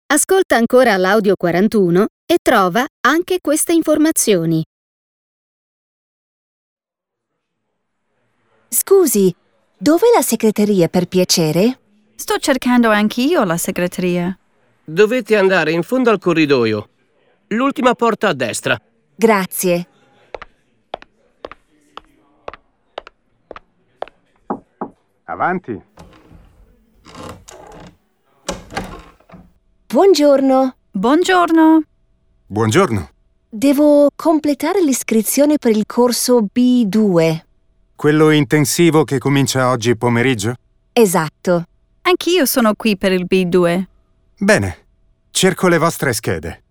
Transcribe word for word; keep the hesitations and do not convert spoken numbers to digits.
Ascolta ancora l'audio quarantuno e trova anche queste informazioni. Scusi, dov'è la segreteria per piacere? Sto cercando anch'io la segreteria. Dovete andare in fondo al corridoio. L'ultima porta a destra. Grazie. Avanti. Buongiorno. Buongiorno. Buongiorno. Devo completare l'iscrizione per il corso B due. Quello intensivo che comincia oggi pomeriggio? Esatto. Anch'io sono qui per il B due. Bene. Cerco le vostre schede.